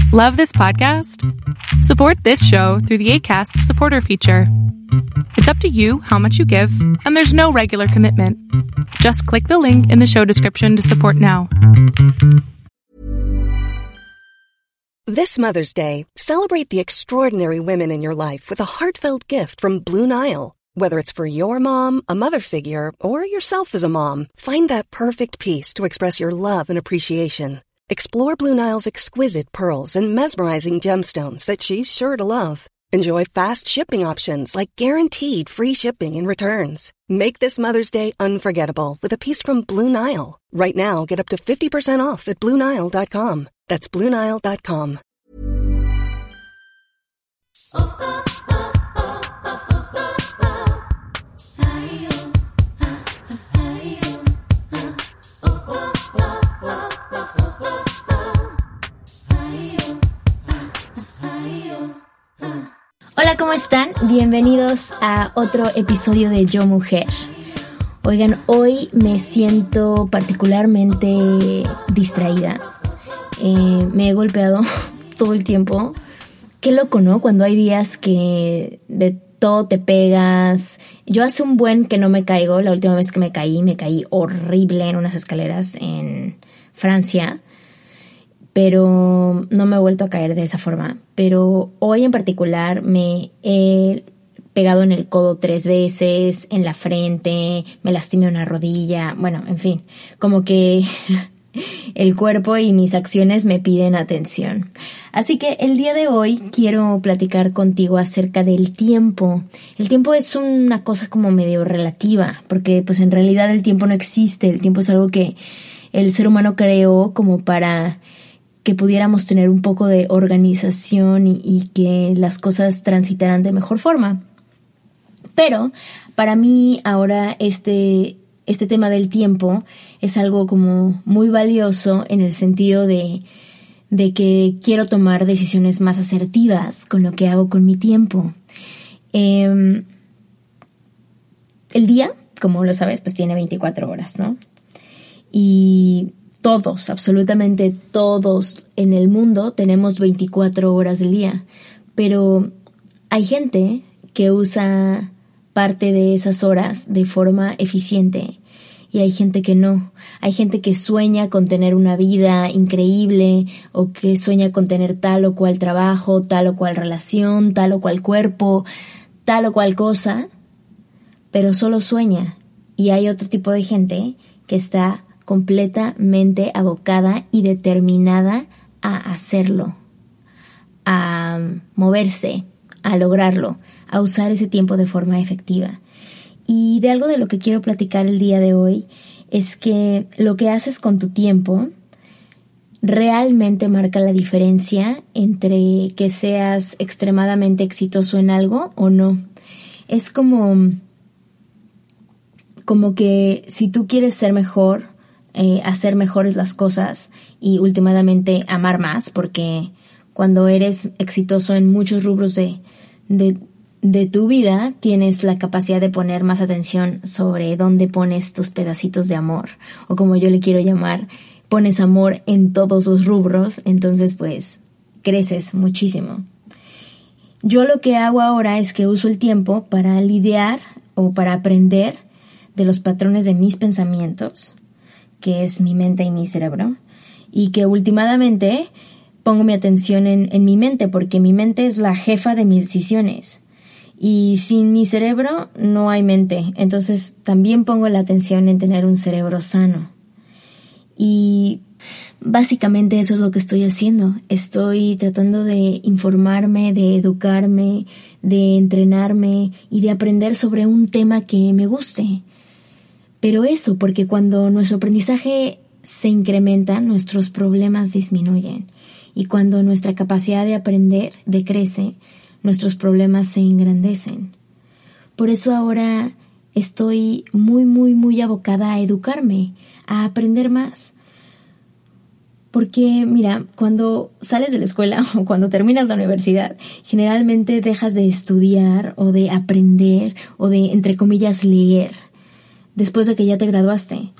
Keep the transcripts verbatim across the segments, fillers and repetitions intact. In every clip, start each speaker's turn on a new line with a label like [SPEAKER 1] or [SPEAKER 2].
[SPEAKER 1] Love this podcast? Support this show through the Acast supporter feature. It's up to you how much you give, and there's no regular commitment. Just click the link in the show description to support now.
[SPEAKER 2] This Mother's Day, celebrate the extraordinary women in your life with a heartfelt gift from Blue Nile. Whether it's for your mom, a mother figure, or yourself as a mom, find that perfect piece to express your love and appreciation. Explore Blue Nile's exquisite pearls and mesmerizing gemstones that she's sure to love. Enjoy fast shipping options like guaranteed free shipping and returns. Make this Mother's Day unforgettable with a piece from Blue Nile. Right now, get up to fifty percent off at Blue Nile dot com. That's Blue Nile dot com.
[SPEAKER 3] Hola, ¿cómo están? Bienvenidos a otro episodio de Yo Mujer. Oigan, hoy me siento particularmente distraída. Eh, me he golpeado todo el tiempo. Qué loco, ¿no? Cuando hay días que de todo te pegas. Yo hace un buen que no me caigo. La última vez que me caí, me caí horrible en unas escaleras en Francia. Pero no me he vuelto a caer de esa forma. Pero hoy en particular me he pegado en el codo tres veces, en la frente, me lastimé una rodilla. Bueno, en fin, como que el cuerpo y mis acciones me piden atención. Así que el día de hoy quiero platicar contigo acerca del tiempo. El tiempo es una cosa como medio relativa, porque pues en realidad el tiempo no existe. El tiempo es algo que el ser humano creó como para que pudiéramos tener un poco de organización y, y que las cosas transitaran de mejor forma. Pero para mí ahora este, este tema del tiempo es algo como muy valioso en el sentido de, de que quiero tomar decisiones más asertivas con lo que hago con mi tiempo. Eh, el día, como lo sabes, pues tiene veinticuatro horas, ¿no? Y todos, absolutamente todos en el mundo tenemos veinticuatro horas del día, pero hay gente que usa parte de esas horas de forma eficiente y hay gente que no. Hay gente que sueña con tener una vida increíble o que sueña con tener tal o cual trabajo, tal o cual relación, tal o cual cuerpo, tal o cual cosa, pero solo sueña. Y hay otro tipo de gente que está completamente abocada y determinada a hacerlo, a moverse, a lograrlo, a usar ese tiempo de forma efectiva. Y de algo de lo que quiero platicar el día de hoy es que lo que haces con tu tiempo realmente marca la diferencia entre que seas extremadamente exitoso en algo o no. Es como, como que si tú quieres ser mejor, Eh, hacer mejores las cosas y últimamente amar más, porque cuando eres exitoso en muchos rubros de, de, de tu vida, tienes la capacidad de poner más atención sobre dónde pones tus pedacitos de amor, o como yo le quiero llamar, pones amor en todos los rubros, entonces pues creces muchísimo. Yo lo que hago ahora es que uso el tiempo para lidiar o para aprender de los patrones de mis pensamientos, que es mi mente y mi cerebro, y que últimamente pongo mi atención en, en mi mente, porque mi mente es la jefa de mis decisiones, y sin mi cerebro no hay mente. Entonces también pongo la atención en tener un cerebro sano, y básicamente eso es lo que estoy haciendo. Estoy tratando de informarme, de educarme, de entrenarme y de aprender sobre un tema que me guste. Pero eso, porque cuando nuestro aprendizaje se incrementa, nuestros problemas disminuyen. Y cuando nuestra capacidad de aprender decrece, nuestros problemas se engrandecen. Por eso ahora estoy muy, muy, muy abocada a educarme, a aprender más. Porque, mira, cuando sales de la escuela o cuando terminas la universidad, generalmente dejas de estudiar o de aprender o de, entre comillas, leer después de que ya te graduaste.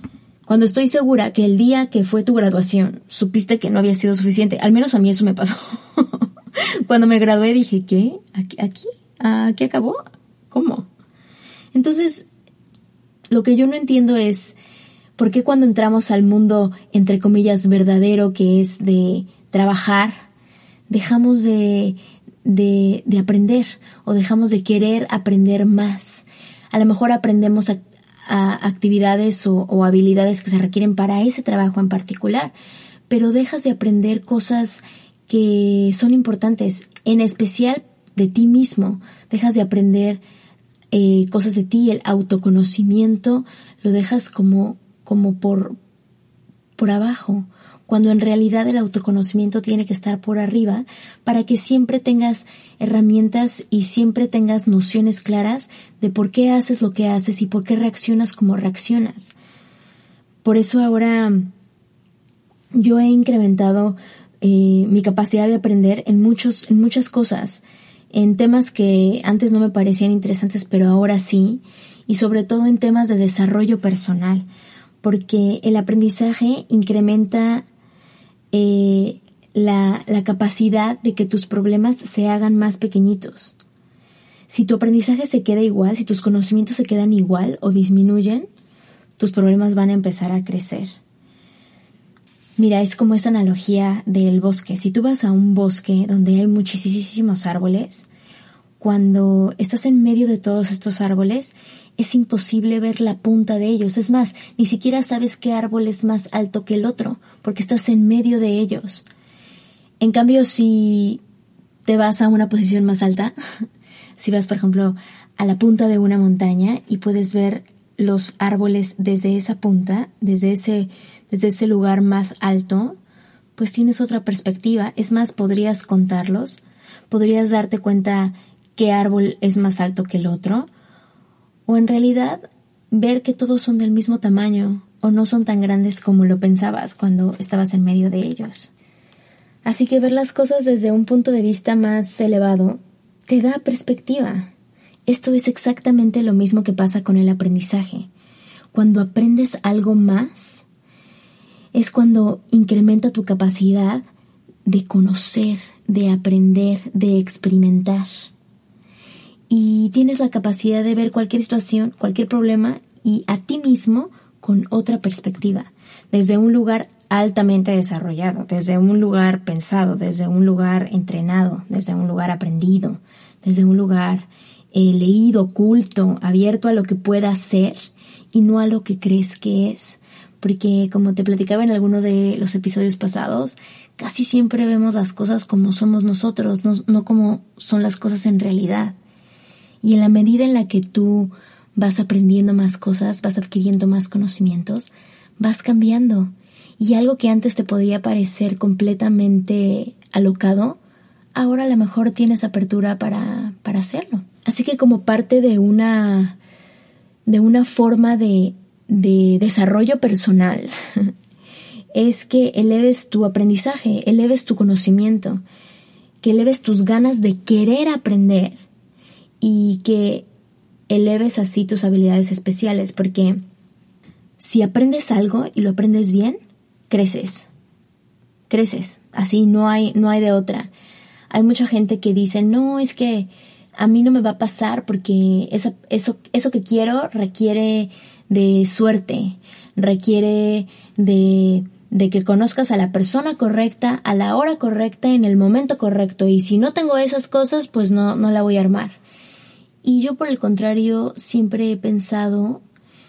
[SPEAKER 3] Cuando estoy segura que el día que fue tu graduación supiste que no había sido suficiente. Al menos a mí eso me pasó. Cuando me gradué dije, ¿qué? ¿Aquí? ¿Aquí? ¿Aquí acabó? ¿Cómo? Entonces, lo que yo no entiendo es por qué cuando entramos al mundo, entre comillas, verdadero, que es de trabajar, dejamos de, de, de aprender o dejamos de querer aprender más. A lo mejor aprendemos a, a actividades o, o habilidades que se requieren para ese trabajo en particular, pero dejas de aprender cosas que son importantes, en especial de ti mismo. Dejas de aprender eh, cosas de ti, el autoconocimiento lo dejas como, como por, por abajo, cuando en realidad el autoconocimiento tiene que estar por arriba para que siempre tengas herramientas y siempre tengas nociones claras de por qué haces lo que haces y por qué reaccionas como reaccionas. Por eso ahora yo he incrementado eh, mi capacidad de aprender en, muchos, en muchas cosas, en temas que antes no me parecían interesantes, pero ahora sí, y sobre todo en temas de desarrollo personal, porque el aprendizaje incrementa Eh, la, la capacidad de que tus problemas se hagan más pequeñitos. Si tu aprendizaje se queda igual, si tus conocimientos se quedan igual o disminuyen, tus problemas van a empezar a crecer. Mira, es como esa analogía del bosque. Si tú vas a un bosque donde hay muchísimos árboles, cuando estás en medio de todos estos árboles, es imposible ver la punta de ellos. Es más, ni siquiera sabes qué árbol es más alto que el otro, porque estás en medio de ellos. En cambio, si te vas a una posición más alta, si vas, por ejemplo, a la punta de una montaña y puedes ver los árboles desde esa punta, desde ese, desde ese lugar más alto, pues tienes otra perspectiva. Es más, podrías contarlos, podrías darte cuenta qué árbol es más alto que el otro, o en realidad ver que todos son del mismo tamaño o no son tan grandes como lo pensabas cuando estabas en medio de ellos. Así que ver las cosas desde un punto de vista más elevado te da perspectiva. Esto es exactamente lo mismo que pasa con el aprendizaje. Cuando aprendes algo más, es cuando incrementa tu capacidad de conocer, de aprender, de experimentar. Y tienes la capacidad de ver cualquier situación, cualquier problema y a ti mismo con otra perspectiva, desde un lugar altamente desarrollado, desde un lugar pensado, desde un lugar entrenado, desde un lugar aprendido, desde un lugar eh, leído, culto, abierto a lo que pueda ser y no a lo que crees que es. Porque como te platicaba en alguno de los episodios pasados, casi siempre vemos las cosas como somos nosotros, no, no como son las cosas en realidad. Y en la medida en la que tú vas aprendiendo más cosas, vas adquiriendo más conocimientos, vas cambiando. Y algo que antes te podía parecer completamente alocado, ahora a lo mejor tienes apertura para, para hacerlo. Así que como parte de una, de una forma de, de desarrollo personal, es que eleves tu aprendizaje, eleves tu conocimiento, que eleves tus ganas de querer aprender, y que eleves así tus habilidades especiales, porque si aprendes algo y lo aprendes bien, creces, creces, así no hay, no hay de otra. Hay mucha gente que dice, no, es que a mí no me va a pasar porque esa, eso, eso que quiero requiere de suerte, requiere de, de que conozcas a la persona correcta, a la hora correcta, en el momento correcto, y si no tengo esas cosas, pues no, no la voy a armar. Y yo, por el contrario, siempre he pensado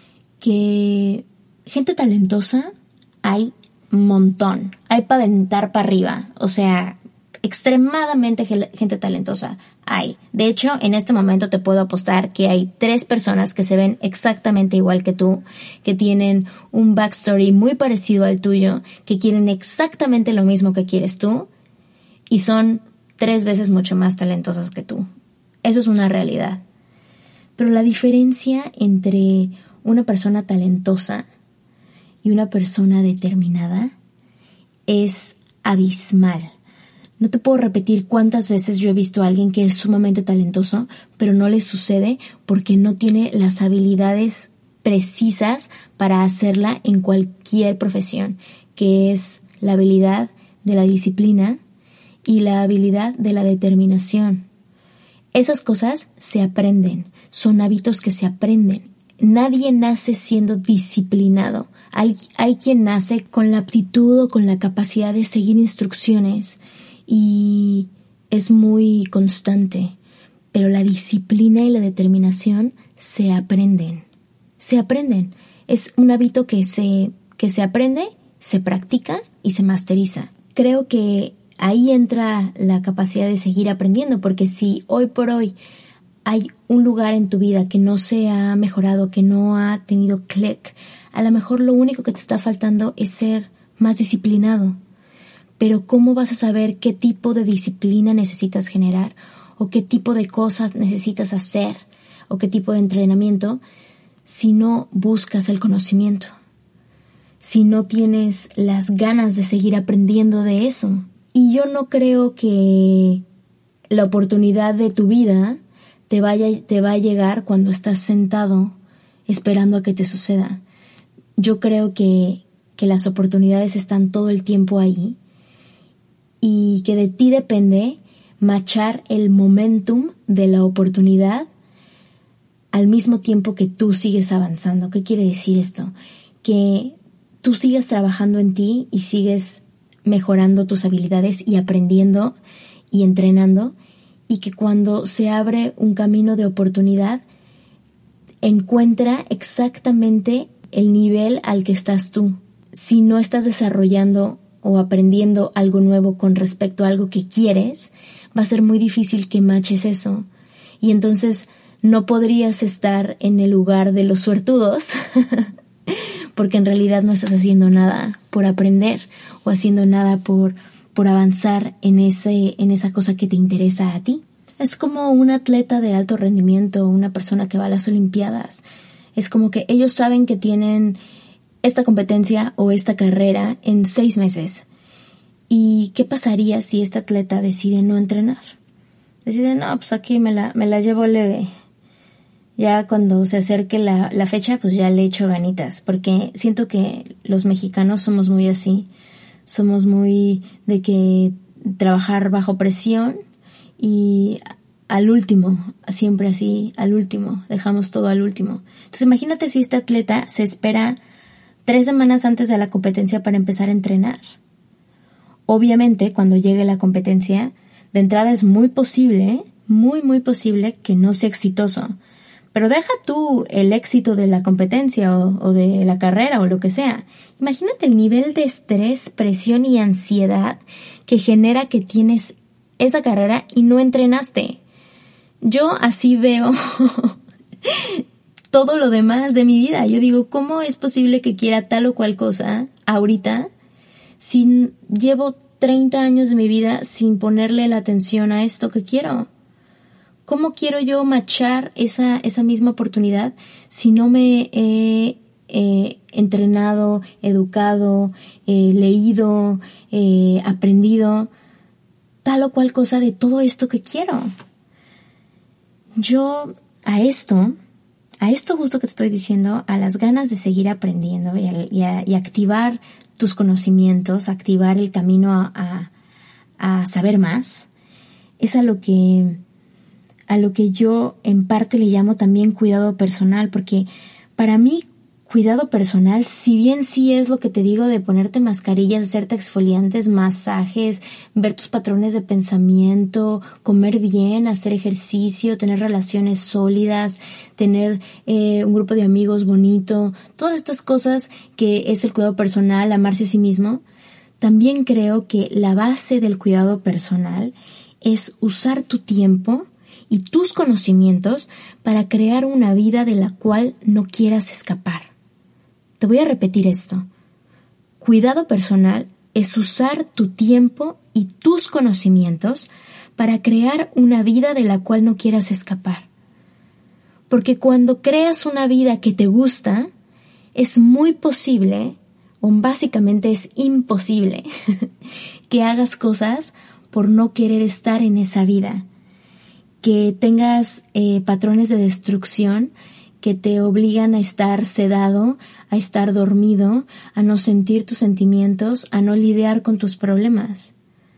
[SPEAKER 3] que gente talentosa hay un montón. Hay para aventar para arriba. O sea, extremadamente gente talentosa hay. De hecho, en este momento te puedo apostar que hay tres personas que se ven exactamente igual que tú, que tienen un backstory muy parecido al tuyo, que quieren exactamente lo mismo que quieres tú y son tres veces mucho más talentosas que tú. Eso es una realidad. Pero la diferencia entre una persona talentosa y una persona determinada es abismal. No te puedo repetir cuántas veces yo he visto a alguien que es sumamente talentoso, pero no le sucede porque no tiene las habilidades precisas para hacerla en cualquier profesión, que es la habilidad de la disciplina y la habilidad de la determinación. Esas cosas se aprenden, son hábitos que se aprenden. Nadie nace siendo disciplinado. Hay, hay quien nace con la aptitud o con la capacidad de seguir instrucciones y es muy constante, pero la disciplina y la determinación se aprenden. Se aprenden. Es un hábito que se, que se aprende, se practica y se masteriza. Creo que ahí entra la capacidad de seguir aprendiendo, porque si hoy por hoy hay un lugar en tu vida que no se ha mejorado, que no ha tenido clic, a lo mejor lo único que te está faltando es ser más disciplinado. Pero ¿cómo vas a saber qué tipo de disciplina necesitas generar? ¿O qué tipo de cosas necesitas hacer? ¿O qué tipo de entrenamiento? Si no buscas el conocimiento. Si no tienes las ganas de seguir aprendiendo de eso. Y yo no creo que la oportunidad de tu vida te vaya, te va a llegar cuando estás sentado esperando a que te suceda. Yo creo que, que las oportunidades están todo el tiempo ahí y que de ti depende machar el momentum de la oportunidad al mismo tiempo que tú sigues avanzando. ¿Qué quiere decir esto? Que tú sigues trabajando en ti y sigues mejorando tus habilidades y aprendiendo y entrenando, y que cuando se abre un camino de oportunidad, encuentra exactamente el nivel al que estás tú. Si no estás desarrollando o aprendiendo algo nuevo con respecto a algo que quieres, va a ser muy difícil que matches eso. Y entonces no podrías estar en el lugar de los suertudos porque en realidad no estás haciendo nada por aprender o haciendo nada por, por avanzar en, ese, en esa cosa que te interesa a ti. Es como un atleta de alto rendimiento, una persona que va a las Olimpiadas. Es como que ellos saben que tienen esta competencia o esta carrera en seis meses. ¿Y qué pasaría si este atleta decide no entrenar? Decide, no, pues aquí me la, me la llevo leve. Ya cuando se acerque la, la fecha, pues ya le echo ganitas. Porque siento que los mexicanos somos muy así. Somos muy de que trabajar bajo presión y al último, siempre así, al último. Dejamos todo al último. Entonces imagínate si este atleta se espera tres semanas antes de la competencia para empezar a entrenar. Obviamente, cuando llegue la competencia, de entrada es muy posible, muy, muy posible que no sea exitoso. Pero deja tú el éxito de la competencia o, o de la carrera o lo que sea. Imagínate el nivel de estrés, presión y ansiedad que genera que tienes esa carrera y no entrenaste. Yo así veo todo lo demás de mi vida. Yo digo, ¿cómo es posible que quiera tal o cual cosa ahorita si llevo treinta años de mi vida sin ponerle la atención a esto que quiero? ¿Cómo quiero yo machar esa, esa misma oportunidad si no me he eh, entrenado, educado, eh, leído, eh, aprendido tal o cual cosa de todo esto que quiero? Yo a esto, a esto justo que te estoy diciendo, a las ganas de seguir aprendiendo y, a, y, a, y activar tus conocimientos, activar el camino a, a, a saber más, es a lo que... a lo que yo en parte le llamo también cuidado personal, porque para mí cuidado personal, si bien sí es lo que te digo de ponerte mascarillas, hacerte exfoliantes, masajes, ver tus patrones de pensamiento, comer bien, hacer ejercicio, tener relaciones sólidas, tener eh, un grupo de amigos bonito, todas estas cosas que es el cuidado personal, amarse a sí mismo, también creo que la base del cuidado personal es usar tu tiempo y tus conocimientos para crear una vida de la cual no quieras escapar. Te voy a repetir esto. Cuidado personal es usar tu tiempo y tus conocimientos para crear una vida de la cual no quieras escapar. Porque cuando creas una vida que te gusta, es muy posible, o básicamente es imposible, que hagas cosas por no querer estar en esa vida. Que tengas eh, patrones de destrucción que te obligan a estar sedado, a estar dormido, a no sentir tus sentimientos, a no lidiar con tus problemas.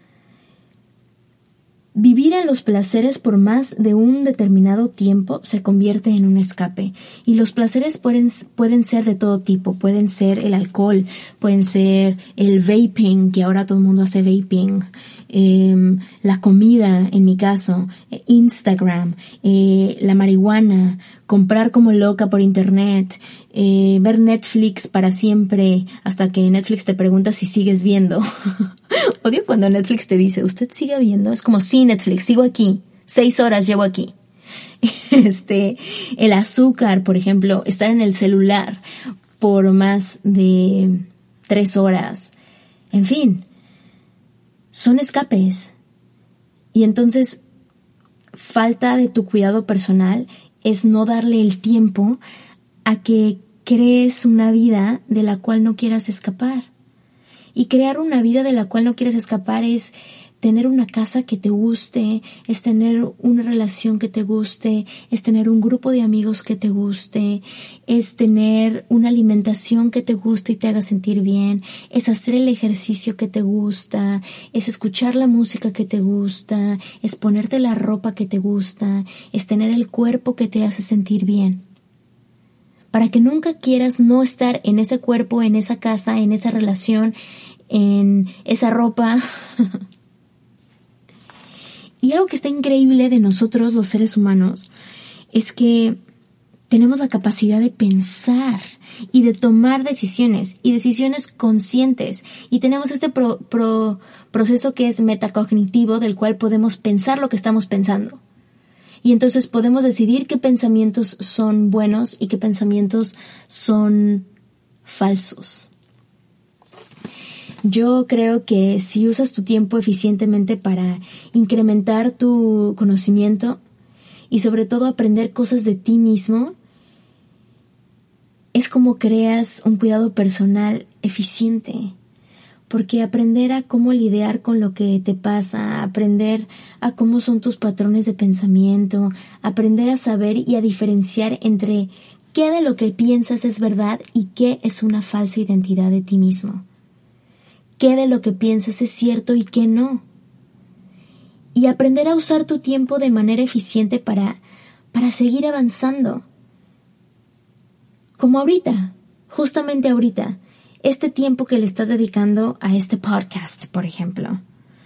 [SPEAKER 3] Vivir en los placeres por más de un determinado tiempo se convierte en un escape. Y los placeres pueden, pueden ser de todo tipo. Pueden ser el alcohol, pueden ser el vaping, que ahora todo el mundo hace vaping, eh, la comida, en mi caso, Instagram, eh, la marihuana, comprar como loca por internet, eh, ver Netflix para siempre, hasta que Netflix te pregunta si sigues viendo. Odio cuando Netflix te dice, ¿usted sigue viendo? Es como, sí, Netflix, sigo aquí. Seis horas llevo aquí. Este, el azúcar, por ejemplo, estar en el celular por más de tres horas. En fin, son escapes. Y entonces, falta de tu cuidado personal es no darle el tiempo a que crees una vida de la cual no quieras escapar. Y crear una vida de la cual no quieres escapar es tener una casa que te guste, es tener una relación que te guste, es tener un grupo de amigos que te guste, es tener una alimentación que te guste y te haga sentir bien, es hacer el ejercicio que te gusta, es escuchar la música que te gusta, es ponerte la ropa que te gusta, es tener el cuerpo que te hace sentir bien. Para que nunca quieras no estar en ese cuerpo, en esa casa, en esa relación, en esa ropa. Y algo que está increíble de nosotros, los seres humanos, es que tenemos la capacidad de pensar y de tomar decisiones, y decisiones conscientes. Y tenemos este pro, pro, proceso que es metacognitivo, del cual podemos pensar lo que estamos pensando. Y entonces podemos decidir qué pensamientos son buenos y qué pensamientos son falsos. Yo creo que si usas tu tiempo eficientemente para incrementar tu conocimiento y sobre todo aprender cosas de ti mismo, es como creas un cuidado personal eficiente. Porque aprender a cómo lidiar con lo que te pasa, aprender a cómo son tus patrones de pensamiento, aprender a saber y a diferenciar entre qué de lo que piensas es verdad y qué es una falsa identidad de ti mismo. Qué de lo que piensas es cierto y qué no. Y aprender a usar tu tiempo de manera eficiente para, para seguir avanzando. Como ahorita, justamente ahorita. Este tiempo que le estás dedicando a este podcast, por ejemplo,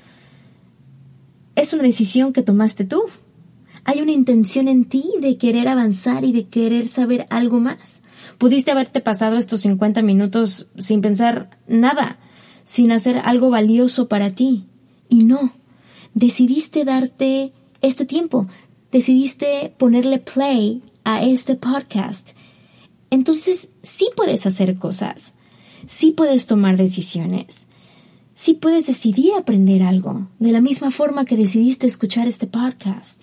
[SPEAKER 3] es una decisión que tomaste tú. Hay una intención en ti de querer avanzar y de querer saber algo más. Pudiste haberte pasado estos cincuenta minutos sin pensar nada, sin hacer algo valioso para ti. Y no, decidiste darte este tiempo. Decidiste ponerle play a este podcast. Entonces, sí puedes hacer cosas. Sí puedes tomar decisiones. Sí puedes decidir aprender algo, de la misma forma que decidiste escuchar este podcast.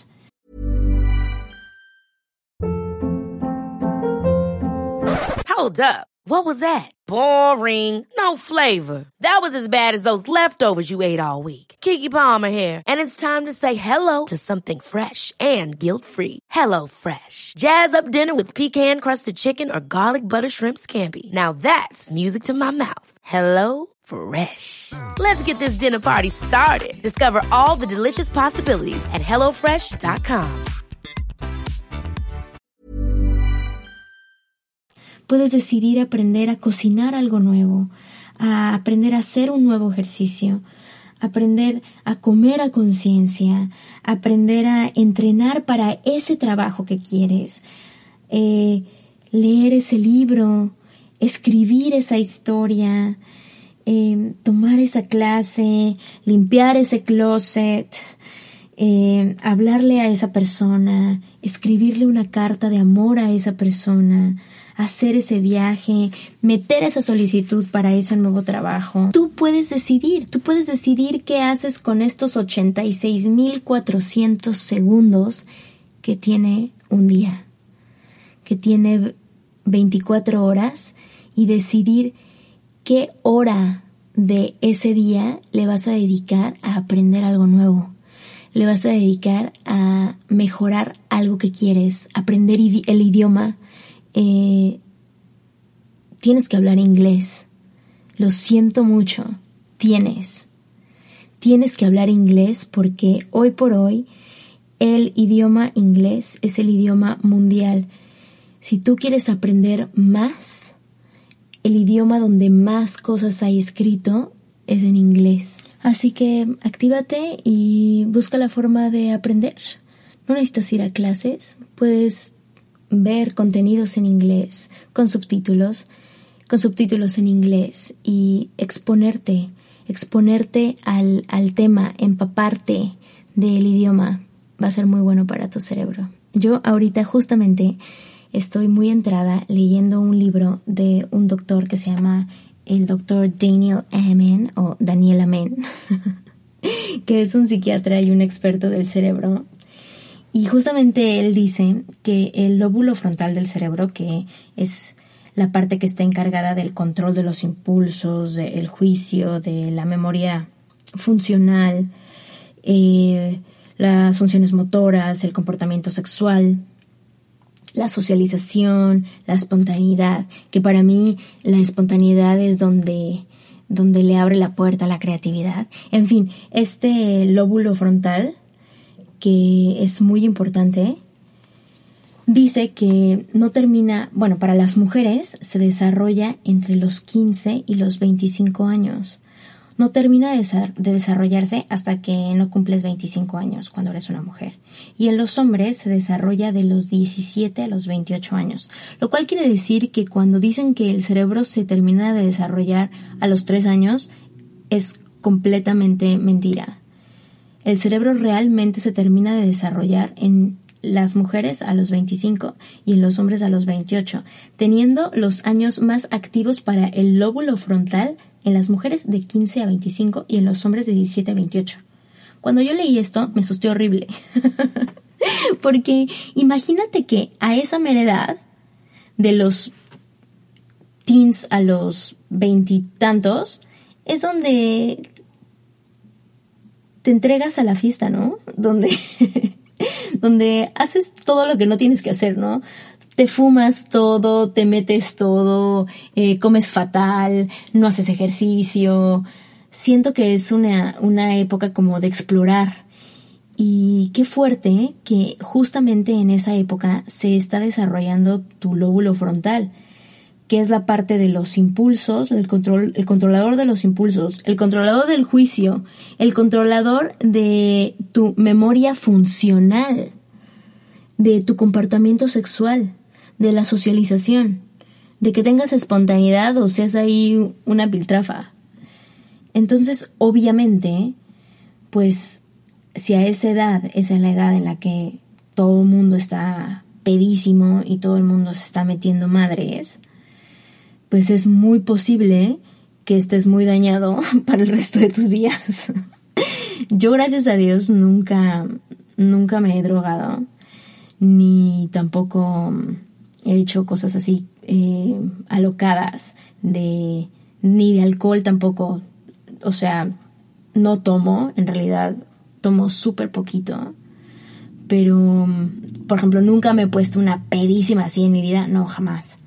[SPEAKER 4] Hold up. What was that? Boring. No flavor. That was as bad as those leftovers you ate all week. Keke Palmer here, and it's time to say hello to something fresh and guilt-free. Hello Fresh. Jazz up dinner with pecan-crusted chicken or garlic butter shrimp scampi. Now that's music to my mouth. Hello Fresh. Let's get this dinner party started. Discover all the delicious possibilities at hello fresh dot com.
[SPEAKER 3] Puedes decidir aprender a cocinar algo nuevo, a aprender a hacer un nuevo ejercicio, aprender a comer a conciencia, aprender a entrenar para ese trabajo que quieres, eh, leer ese libro, escribir esa historia, eh, tomar esa clase, limpiar ese closet, eh, hablarle a esa persona, escribirle una carta de amor a esa persona, hacer ese viaje, meter esa solicitud para ese nuevo trabajo. Tú puedes decidir, tú puedes decidir qué haces con estos ochenta y seis mil cuatrocientos segundos que tiene un día, que tiene veinticuatro horas, y decidir qué hora de ese día le vas a dedicar a aprender algo nuevo. Le vas a dedicar a mejorar algo que quieres, aprender el idioma eh, tienes que hablar inglés. Lo siento mucho, tienes. Tienes que hablar inglés porque hoy por hoy el idioma inglés es el idioma mundial. Si tú quieres aprender más, el idioma donde más cosas hay escrito es en inglés. Así que actívate y busca la forma de aprender. No necesitas ir a clases, puedes ver contenidos en inglés con subtítulos, con subtítulos en inglés y exponerte, exponerte al, al tema, empaparte del idioma. Va a ser muy bueno para tu cerebro. Yo ahorita justamente estoy muy entrada leyendo un libro de un doctor que se llama el doctor Daniel Amen o Daniel Amen, que es un psiquiatra y un experto del cerebro. Y justamente él dice que el lóbulo frontal del cerebro, que es la parte que está encargada del control de los impulsos, del juicio, de la memoria funcional, eh, las funciones motoras, el comportamiento sexual, la socialización, la espontaneidad, que para mí la espontaneidad es donde, donde le abre la puerta a la creatividad. En fin, este lóbulo frontal, que es muy importante, dice que no termina, bueno, para las mujeres se desarrolla entre los quince y los veinticinco años. No termina de desarrollarse hasta que no cumples veinticinco años, cuando eres una mujer. Y en los hombres se desarrolla de los diecisiete a los veintiocho años. Lo cual quiere decir que cuando dicen que el cerebro se termina de desarrollar a los tres años, es completamente mentira. El cerebro realmente se termina de desarrollar en las mujeres a los veinticinco y en los hombres a los veintiocho, teniendo los años más activos para el lóbulo frontal en las mujeres de quince a veinticinco y en los hombres de diecisiete a veintiocho. Cuando yo leí esto, me asusté horrible. Porque imagínate que a esa mera edad, de los teens a los veintitantos, es donde te entregas a la fiesta, ¿no? Donde, donde haces todo lo que no tienes que hacer, ¿no? Te fumas todo, te metes todo, eh, comes fatal, no haces ejercicio. Siento que es una, una época como de explorar. Y qué fuerte que justamente en esa época se está desarrollando tu lóbulo frontal, que es la parte de los impulsos, el control, el controlador de los impulsos, el controlador del juicio, el controlador de tu memoria funcional, de tu comportamiento sexual, de la socialización, de que tengas espontaneidad o seas ahí una piltrafa. Entonces, obviamente, pues, si a esa edad, esa es la edad en la que todo el mundo está pedísimo y todo el mundo se está metiendo madres, pues es muy posible que estés muy dañado para el resto de tus días. Yo, gracias a Dios, nunca, nunca me he drogado, ni tampoco he hecho cosas así eh, alocadas, de, ni de alcohol tampoco. O sea, no tomo, en realidad tomo súper poquito. Pero, por ejemplo, nunca me he puesto una pedísima así en mi vida, no, jamás.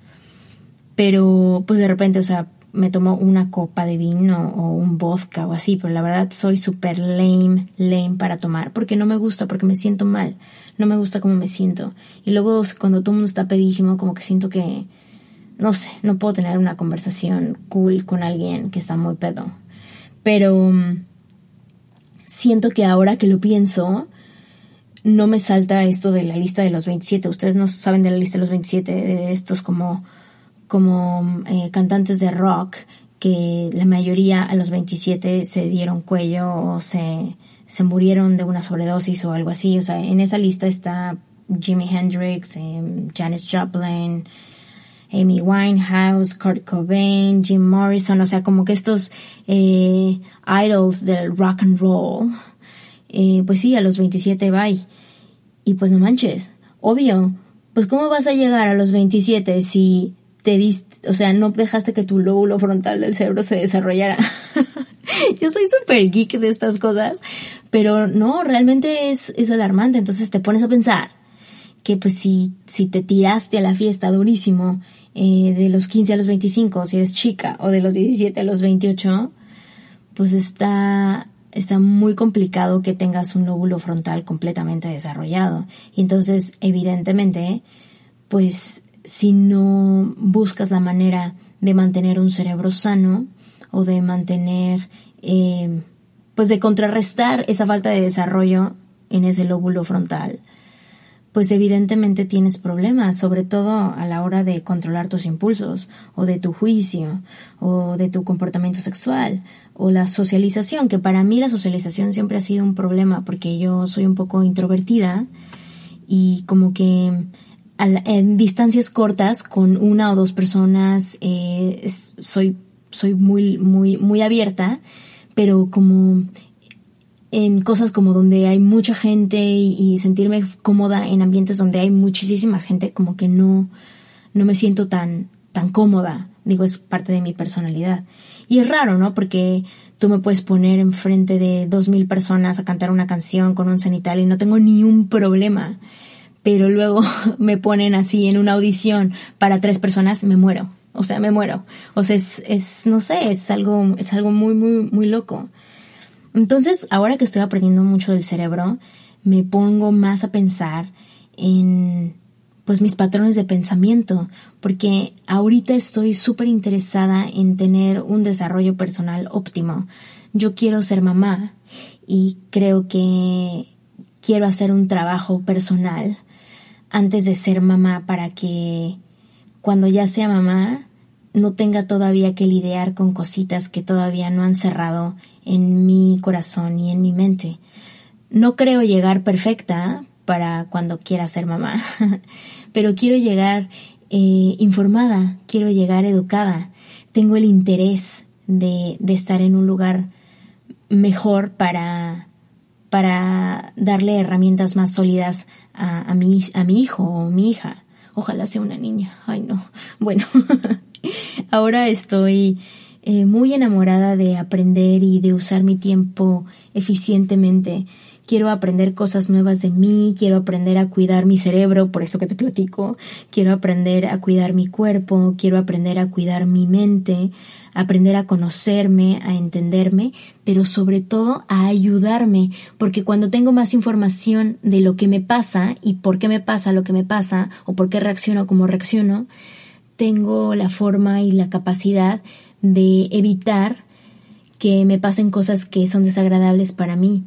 [SPEAKER 3] Pero, pues de repente, o sea, me tomo una copa de vino o un vodka o así, pero la verdad soy súper lame, lame para tomar, porque no me gusta, porque me siento mal. No me gusta cómo me siento. Y luego cuando todo el mundo está pedísimo, como que siento que, no sé, no puedo tener una conversación cool con alguien que está muy pedo. Pero um, siento que ahora que lo pienso, no me salta esto de la lista de los veintisiete. Ustedes no saben de la lista de los veintisiete, de estos como, como eh, cantantes de rock, que la mayoría a los veintisiete se dieron cuello o se... se murieron de una sobredosis o algo así. O sea, en esa lista está Jimi Hendrix, eh, Janis Joplin, Amy Winehouse, Kurt Cobain, Jim Morrison. O sea, como que estos eh, idols del rock and roll. Eh, pues sí, a los veintisiete, bye. Y pues no manches, obvio. Pues ¿cómo vas a llegar a los veintisiete si te diste, o sea, no dejaste que tu lóbulo frontal del cerebro se desarrollara? Yo soy súper geek de estas cosas, pero no, realmente es, es alarmante. Entonces te pones a pensar que pues si, si te tiraste a la fiesta durísimo, eh, de los quince a los veinticinco, si eres chica, o de los diecisiete a los veintiocho, pues está, está muy complicado que tengas un lóbulo frontal completamente desarrollado. Y entonces, evidentemente, pues si no buscas la manera de mantener un cerebro sano o de mantener, eh, pues de contrarrestar esa falta de desarrollo en ese lóbulo frontal, pues evidentemente tienes problemas, sobre todo a la hora de controlar tus impulsos, o de tu juicio, o de tu comportamiento sexual, o la socialización, que para mí la socialización siempre ha sido un problema, porque yo soy un poco introvertida, y como que en distancias cortas, con una o dos personas, eh, soy, soy muy, muy, muy abierta, pero como en cosas como donde hay mucha gente y, y sentirme cómoda en ambientes donde hay muchísima gente, como que no, no me siento tan, tan cómoda. Digo, es parte de mi personalidad. Y es raro, ¿no? Porque tú me puedes poner enfrente de dos mil personas a cantar una canción con un cenital y no tengo ni un problema. Pero luego me ponen así en una audición para tres personas, me muero. O sea, me muero. O sea, es, es no sé, es algo, es algo muy, muy, muy loco. Entonces, ahora que estoy aprendiendo mucho del cerebro, me pongo más a pensar en, pues, mis patrones de pensamiento, porque ahorita estoy súper interesada en tener un desarrollo personal óptimo. Yo quiero ser mamá y creo que quiero hacer un trabajo personal antes de ser mamá para que cuando ya sea mamá no tenga todavía que lidiar con cositas que todavía no han cerrado en mi corazón y en mi mente. No creo llegar perfecta para cuando quiera ser mamá, pero quiero llegar eh, informada, quiero llegar educada. Tengo el interés de, de estar en un lugar mejor para, para darle herramientas más sólidas a, a, mi, a mi hijo o mi hija. Ojalá sea una niña. Ay, no. Bueno, ahora estoy eh, muy enamorada de aprender y de usar mi tiempo eficientemente. Quiero aprender cosas nuevas de mí, quiero aprender a cuidar mi cerebro, por esto que te platico. Quiero aprender a cuidar mi cuerpo, quiero aprender a cuidar mi mente, aprender a conocerme, a entenderme, pero sobre todo a ayudarme, porque cuando tengo más información de lo que me pasa y por qué me pasa lo que me pasa o por qué reacciono como reacciono, tengo la forma y la capacidad de evitar que me pasen cosas que son desagradables para mí.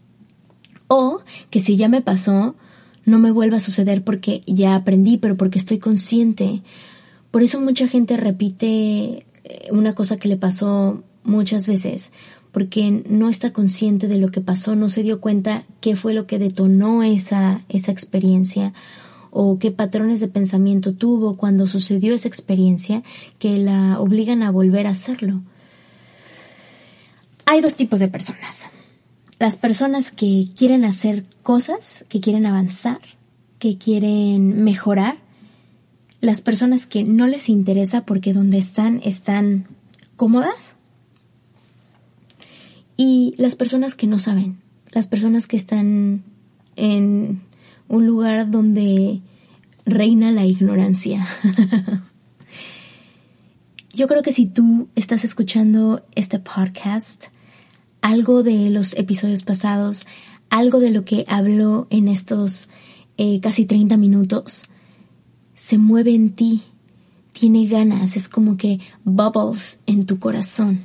[SPEAKER 3] O que si ya me pasó, no me vuelva a suceder porque ya aprendí, pero porque estoy consciente. Por eso mucha gente repite una cosa que le pasó muchas veces, porque no está consciente de lo que pasó, no se dio cuenta qué fue lo que detonó esa, esa experiencia o qué patrones de pensamiento tuvo cuando sucedió esa experiencia que la obligan a volver a hacerlo. Hay dos tipos de personas. Las personas que quieren hacer cosas, que quieren avanzar, que quieren mejorar. Las personas que no les interesa porque donde están, están cómodas. Y las personas que no saben. Las personas que están en un lugar donde reina la ignorancia. Yo creo que si tú estás escuchando este podcast, algo de los episodios pasados, algo de lo que hablo en estos eh, casi treinta minutos, se mueve en ti, tiene ganas, es como que bubbles en tu corazón.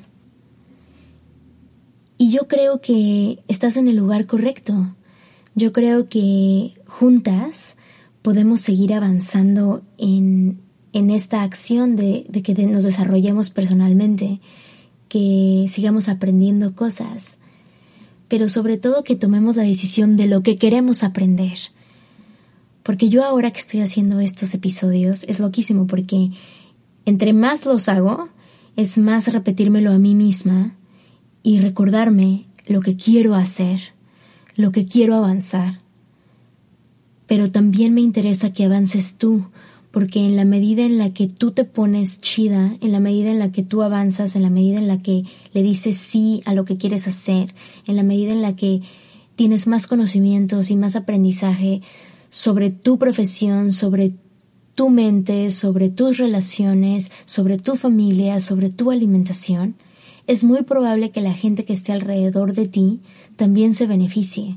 [SPEAKER 3] Y yo creo que estás en el lugar correcto. Yo creo que juntas podemos seguir avanzando en, en esta acción de, de que nos desarrollemos personalmente, que sigamos aprendiendo cosas, pero sobre todo que tomemos la decisión de lo que queremos aprender. Porque yo ahora que estoy haciendo estos episodios es loquísimo, porque entre más los hago, es más repetírmelo a mí misma y recordarme lo que quiero hacer, lo que quiero avanzar. Pero también me interesa que avances tú, porque en la medida en la que tú te pones chida, en la medida en la que tú avanzas, en la medida en la que le dices sí a lo que quieres hacer, en la medida en la que tienes más conocimientos y más aprendizaje sobre tu profesión, sobre tu mente, sobre tus relaciones, sobre tu familia, sobre tu alimentación, es muy probable que la gente que esté alrededor de ti también se beneficie.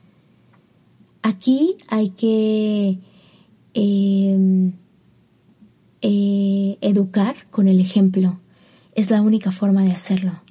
[SPEAKER 3] Aquí hay que eh, eh, educar con el ejemplo. Es la única forma de hacerlo.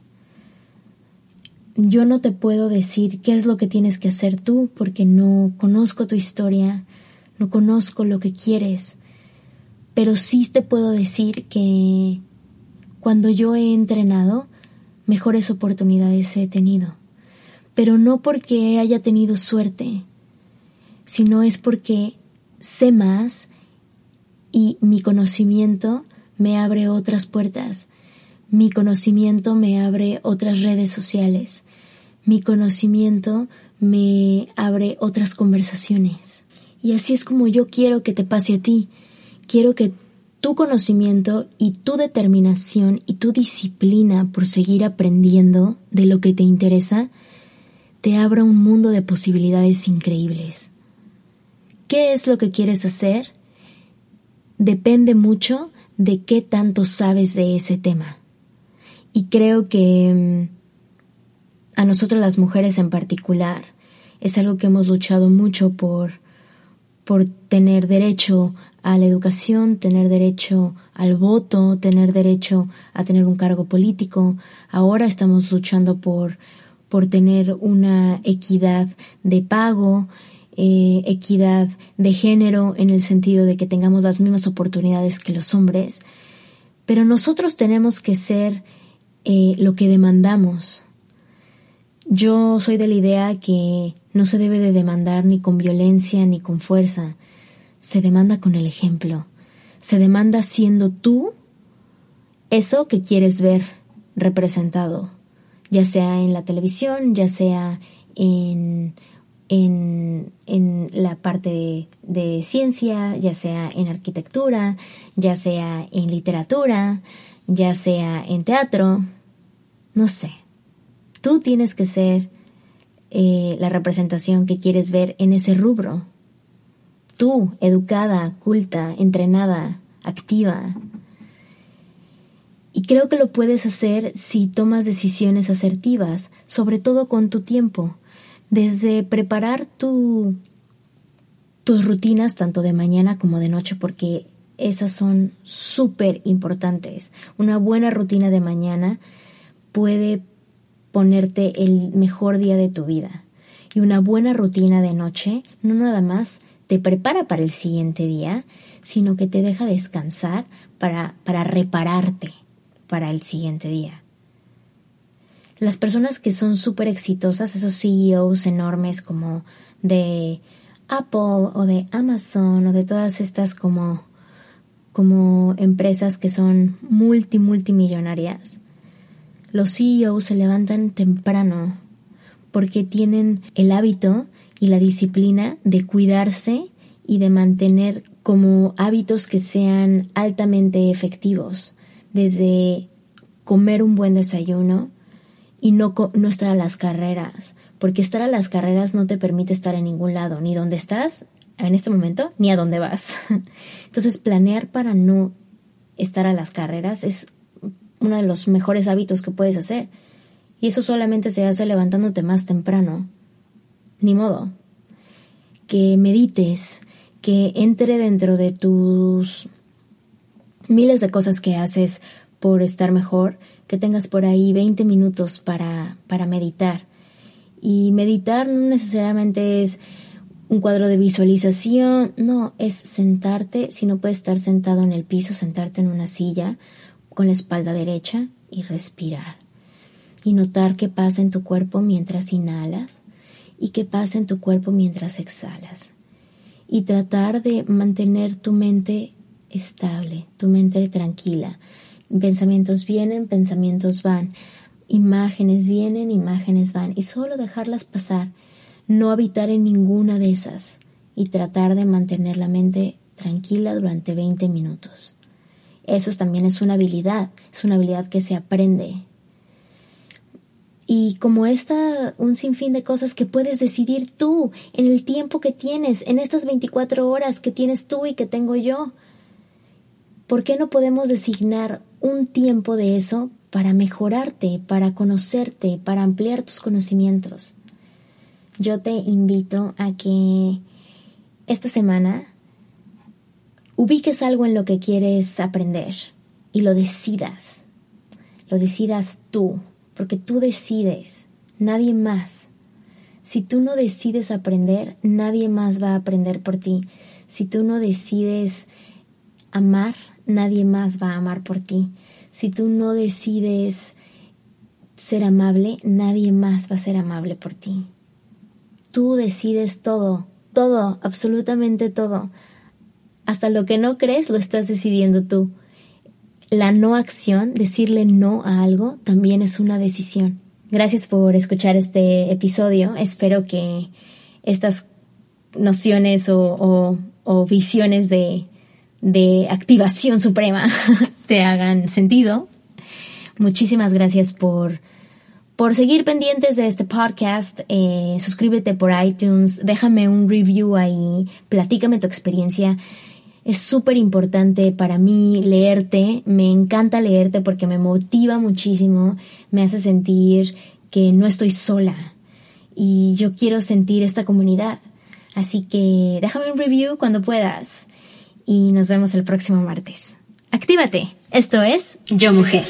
[SPEAKER 3] Yo no te puedo decir qué es lo que tienes que hacer tú porque no conozco tu historia, no conozco lo que quieres, pero sí te puedo decir que cuando yo he entrenado, mejores oportunidades he tenido. Pero no porque haya tenido suerte, sino es porque sé más y mi conocimiento me abre otras puertas. Mi conocimiento me abre otras redes sociales. Mi conocimiento me abre otras conversaciones. Y así es como yo quiero que te pase a ti. Quiero que tu conocimiento y tu determinación y tu disciplina por seguir aprendiendo de lo que te interesa te abra un mundo de posibilidades increíbles. ¿Qué es lo que quieres hacer? Depende mucho de qué tanto sabes de ese tema. Y creo que a nosotras las mujeres en particular es algo que hemos luchado mucho por, por tener derecho a la educación, tener derecho al voto, tener derecho a tener un cargo político. Ahora estamos luchando por, por tener una equidad de pago, eh, equidad de género en el sentido de que tengamos las mismas oportunidades que los hombres. Pero nosotros tenemos que ser eh, lo que demandamos. Yo soy de la idea que no se debe de demandar ni con violencia ni con fuerza. Se demanda con el ejemplo. Se demanda siendo tú eso que quieres ver representado, ya sea en la televisión, ya sea en, en, en la parte de, de ciencia, ya sea en arquitectura, ya sea en literatura, ya sea en teatro. No sé. Tú tienes que ser eh, la representación que quieres ver en ese rubro. Tú, educada, culta, entrenada, activa. Y creo que lo puedes hacer si tomas decisiones asertivas, sobre todo con tu tiempo. Desde preparar tu, tus rutinas, tanto de mañana como de noche, porque esas son súper importantes. Una buena rutina de mañana puede ponerte el mejor día de tu vida. Y una buena rutina de noche no nada más te prepara para el siguiente día, sino que te deja descansar para, para repararte para el siguiente día. Las personas que son súper exitosas, esos C E Os enormes como de Apple o de Amazon o de todas estas como, como empresas que son multi, multimillonarias, los C E Os se levantan temprano porque tienen el hábito y la disciplina de cuidarse y de mantener como hábitos que sean altamente efectivos, desde comer un buen desayuno y no, no estar a las carreras, porque estar a las carreras no te permite estar en ningún lado, ni donde estás en este momento, ni a dónde vas. Entonces, planear para no estar a las carreras es uno de los mejores hábitos que puedes hacer. Y eso solamente se hace levantándote más temprano. Ni modo. Que medites, que entre dentro de tus miles de cosas que haces por estar mejor, que tengas por ahí veinte minutos para, para meditar. Y meditar no necesariamente es un cuadro de visualización, no, es sentarte, si no puedes estar sentado en el piso, sentarte en una silla con la espalda derecha y respirar. Y notar qué pasa en tu cuerpo mientras inhalas y qué pasa en tu cuerpo mientras exhalas. Y tratar de mantener tu mente estable, tu mente tranquila. Pensamientos vienen, pensamientos van. Imágenes vienen, imágenes van. Y solo dejarlas pasar. No habitar en ninguna de esas. Y tratar de mantener la mente tranquila durante veinte minutos. Eso también es una habilidad. Es una habilidad que se aprende. Y como esta, un sinfín de cosas que puedes decidir tú en el tiempo que tienes, en estas veinticuatro horas que tienes tú y que tengo yo. ¿Por qué no podemos designar un tiempo de eso para mejorarte, para conocerte, para ampliar tus conocimientos? Yo te invito a que esta semana ubiques algo en lo que quieres aprender y lo decidas. Lo decidas tú, porque tú decides, nadie más. Si tú no decides aprender, nadie más va a aprender por ti. Si tú no decides amar, nadie más va a amar por ti. Si tú no decides ser amable, nadie más va a ser amable por ti. Tú decides todo, todo, absolutamente todo. Hasta lo que no crees lo estás decidiendo tú. La no acción, decirle no a algo, también es una decisión. Gracias por escuchar este episodio. Espero que estas nociones o, o, o visiones de, de activación suprema te hagan sentido. Muchísimas gracias por, por seguir pendientes de este podcast. Eh, suscríbete por iTunes, déjame un review ahí, platícame tu experiencia. Es súper importante para mí leerte, me encanta leerte porque me motiva muchísimo, me hace sentir que no estoy sola y yo quiero sentir esta comunidad. Así que déjame un review cuando puedas y nos vemos el próximo martes. ¡Actívate! Esto es Yo Mujer.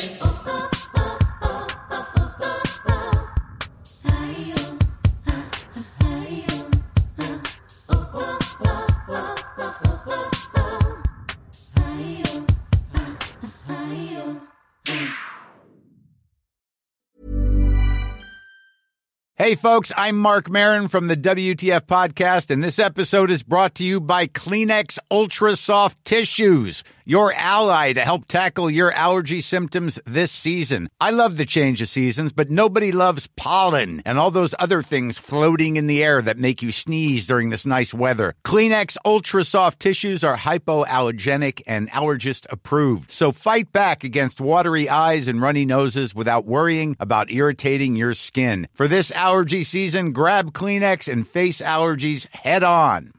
[SPEAKER 5] Hey, folks, I'm Mark Maron from the W T F Podcast, and this episode is brought to you by Kleenex Ultra Soft Tissues, your ally to help tackle your allergy symptoms this season. I love the change of seasons, but nobody loves pollen and all those other things floating in the air that make you sneeze during this nice weather. Kleenex Ultra Soft Tissues are hypoallergenic and allergist approved, so fight back against watery eyes and runny noses without worrying about irritating your skin. For this allergy season, grab Kleenex and face allergies head on.